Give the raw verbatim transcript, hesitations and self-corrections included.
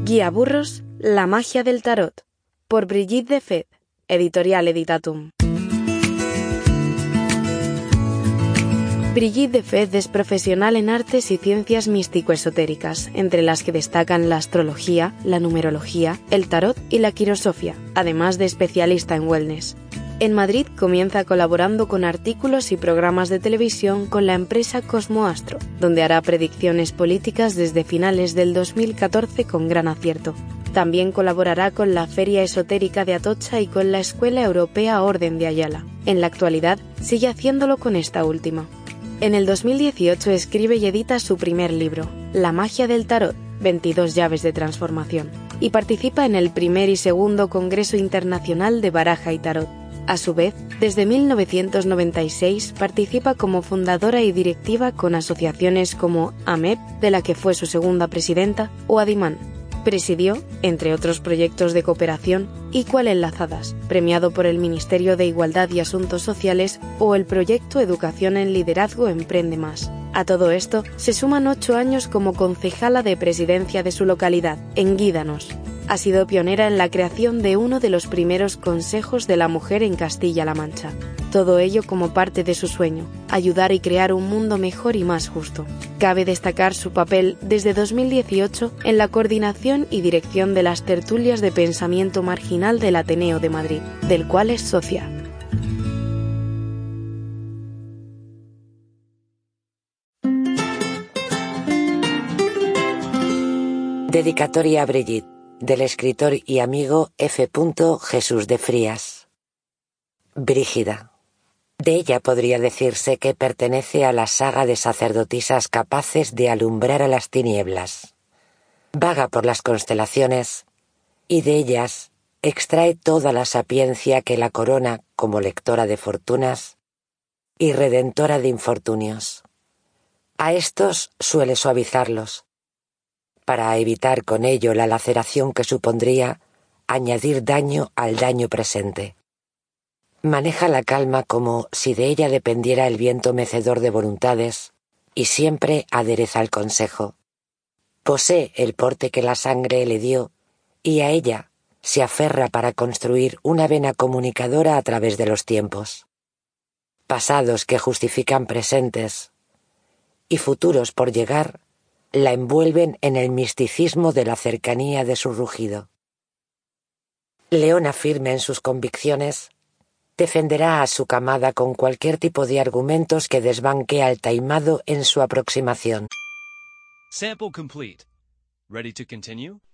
Guía Burros, la magia del tarot, por Brigitte de Fed, editorial Editatum. Brigitte de Fed es profesional en artes y ciencias místico-esotéricas, entre las que destacan la astrología, la numerología, el tarot y la quirosofía, además de especialista en wellness. En Madrid comienza colaborando con artículos y programas de televisión con la empresa Cosmoastro, donde hará predicciones políticas desde finales del dos mil catorce con gran acierto. También colaborará con la Feria Esotérica de Atocha y con la Escuela Europea Orden de Ayala. En la actualidad sigue haciéndolo con esta última. En el dos mil dieciocho escribe y edita su primer libro, La magia del tarot, veintidós llaves de transformación, y participa en el primer y segundo Congreso Internacional de Baraja y Tarot. A su vez, desde mil novecientos noventa y seis participa como fundadora y directiva con asociaciones como AMEP, de la que fue su segunda presidenta, o Adimán. Presidió, entre otros proyectos de cooperación, Igual Enlazadas, premiado por el Ministerio de Igualdad y Asuntos Sociales, o el proyecto Educación en Liderazgo Emprende Más. A todo esto se suman ocho años como concejala de presidencia de su localidad, en Guídanos. Ha sido pionera en la creación de uno de los primeros consejos de la mujer en Castilla-La Mancha. Todo ello como parte de su sueño, ayudar y crear un mundo mejor y más justo. Cabe destacar su papel desde dos mil dieciocho en la coordinación y dirección de las tertulias de pensamiento marginal del Ateneo de Madrid, del cual es socia. Dedicatoria a Brigitte, del escritor y amigo F. Jesús de Frías. Brígida. De ella podría decirse que pertenece a la saga de sacerdotisas capaces de alumbrar a las tinieblas. Vaga por las constelaciones, y de ellas extrae toda la sapiencia que la corona como lectora de fortunas y redentora de infortunios. A estos suele suavizarlos, para evitar con ello la laceración que supondría añadir daño al daño presente. Maneja la calma como si de ella dependiera el viento mecedor de voluntades, y siempre adereza el consejo. Posee el porte que la sangre le dio, y a ella se aferra para construir una vena comunicadora a través de los tiempos. Pasados que justifican presentes, y futuros por llegar, la envuelven en el misticismo de la cercanía de su rugido. Leona firme en sus convicciones, defenderá a su camada con cualquier tipo de argumentos que desbanque al taimado en su aproximación. Sample complete. Ready to continue?